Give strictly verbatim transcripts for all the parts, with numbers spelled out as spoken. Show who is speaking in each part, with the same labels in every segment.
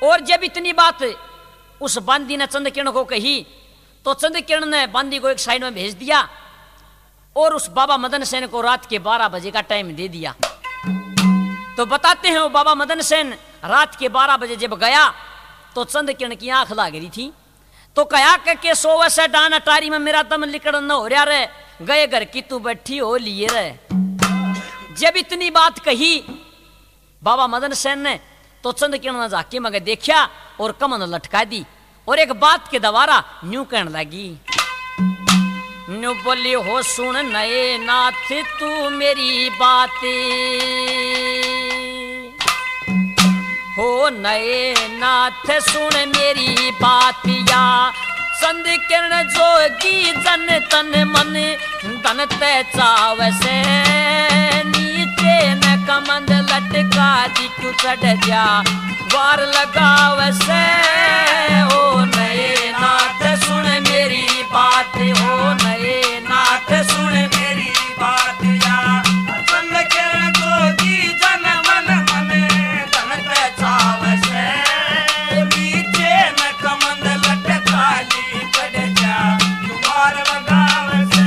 Speaker 1: और जब इतनी बात उस बांदी ने चंद्रकिरण को कही तो चंद्रकिरण ने बांदी को एक साइड में भेज दिया और उस बाबा मदन सेन को रात के बारह बजे का टाइम दे दिया। तो बताते हैं वो बाबा मदन सेन रात के बारह बजे जब गया तो चंद्रकिरण की आंख लाग रही थी। तो कहा के सोवे से डान अटारी में मेरा दम लिकड़ न हो रहा रे, गए घर की तू बैठी हो लिए रे। जब इतनी बात कही बाबा मदन सेन ने तो चंद्रकिरण ने जाके मगर देखा और कमन लटका दी और एक बात के दवारा न्यू कहने लगी, न्यू बोली हो सुन नए नाथ तू मेरी बात, हो नए नाथ सुन मेरी बात या चंद्रकिरण जोगी जन तन मन धन ते चाव से नीचे न कमंद लटका दी क्यों चढ़ जा वार लगाव से। हो नए नाथ सुन मेरी बात, हो नए नाथ सुन मेरी बात या चंद्रकिरण जोगी जन मन मन धन ते चाव से नीचे न कमंद लटका ली चढ़ जा वार लगाव से।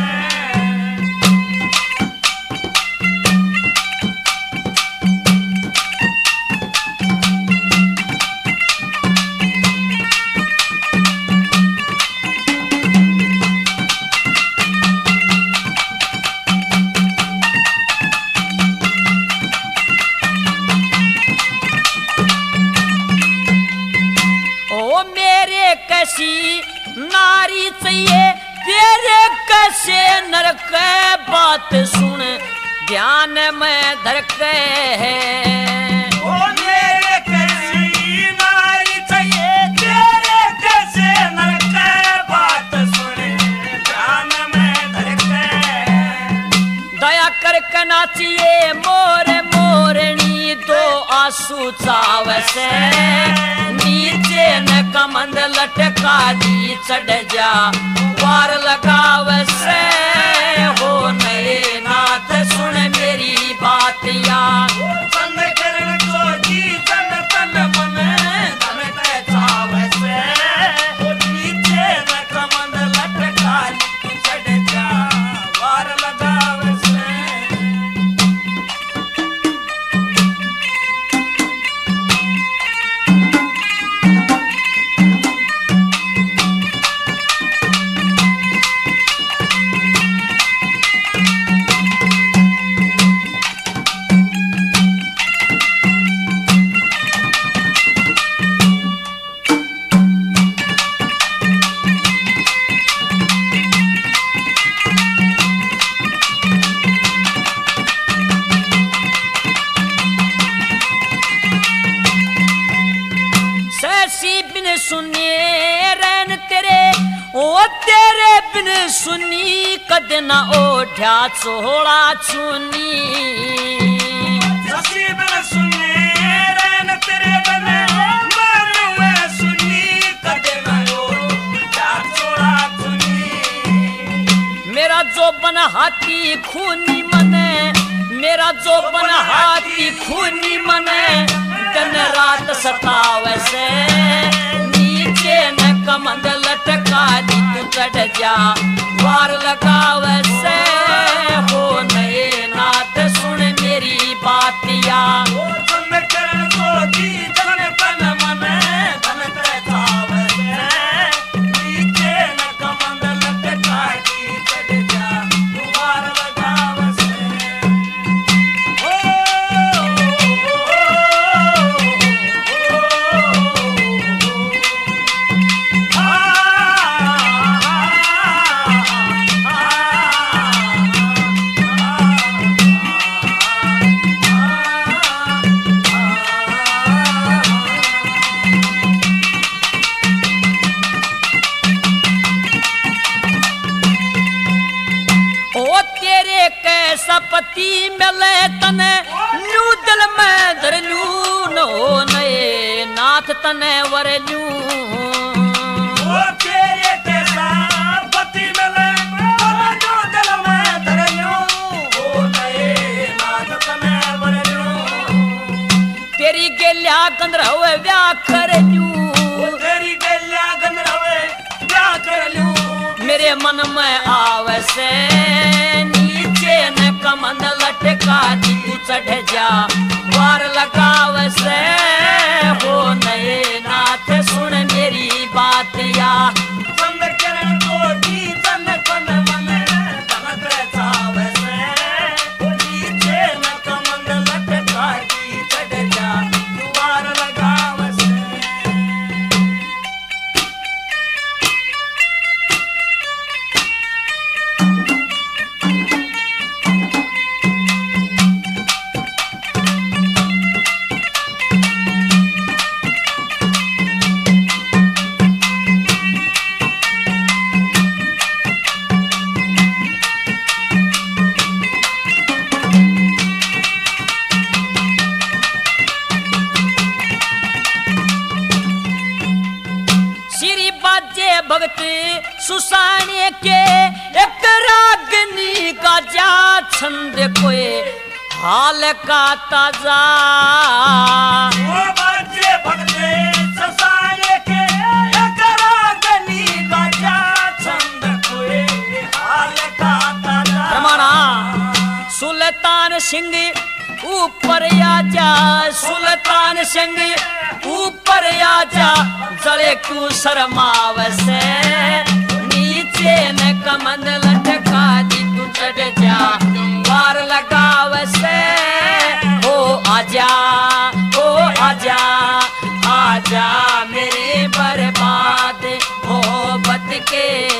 Speaker 1: कैसी नारी चाहिए तेरे कैसे नरक बात सुन ध्यान में धरके है। ओ मेरे कैसी नारी चाहिए तेरे कैसे नरक बात सुन ध्यान में धरके, दया करके नाचिए मोर मोरनी दो आंसू चाव से नीचे न कमंद लटका दी चढ़ जा वार लगाव से। हो नए नाथ सुन मेरी बात या चंद्रकिरण जोगी जन तन मन धन ते चाव से नीचे न कमंद लटका दी चढ़ जा वार लगाव से। सुनी कद न ओढ़ा छोड़ा चुनी नसीब न सुने रैन तेरे बने मरुए सुनी कद न ओढ़ा छोड़ा चुनी। मेरा जो बन हाथी खूनी मने, मेरा जो बन हाथी खूनी मने दिन रात सतावे से नीचे न कमंद लटका दी तू चढ़ जा वार लगाव से। हो नए नाथ सुन मेरी बात या चंद्रकिरण जोगी जन तन मन धन ते चाव से नीचे न कमंद लटका दी चढ़ जा वार लगाव से। पति मिले तने न्यू दिल में धरलू नो नए नाथ तने वरलू। ओ तेरे कैसा पति मिले न्यू दिल में धरलू ओ नए नाथ तने वरलू। तेरी गेल्या गंदर हुए ब्याह कर लूं
Speaker 2: तेरी गैल्या गन रवे ब्याह कर लूं
Speaker 1: मेरे मन में आवे से नीचे न कमंद लटका दी तू चढ़ जा वार लगावे से हो नए नाथ सुन मेरी बात या
Speaker 2: चंद किरण को दी चंद कन मन तनत चावे से नीचे न कमंद लटका दी चढ़ जा वार लगावे से
Speaker 1: श्री बाजे भगत सुसाने के एक रागनी का जा छंद कोई हाल का ताजा
Speaker 2: ओ बाजे भगते ससाने के एक रागनी गाजा छंद कोई हाल का ताजा
Speaker 1: रमाना सुल्तान सिंह ऊपर आजा सुल्तान सिंह ऊपर आजा जले क्यों शर्माव से नीचे न कमंद लटका दी तू चढ़ जा वार लगाव से हो आजा हो आजा आजा मेरे बर्बाद मोहब्बत के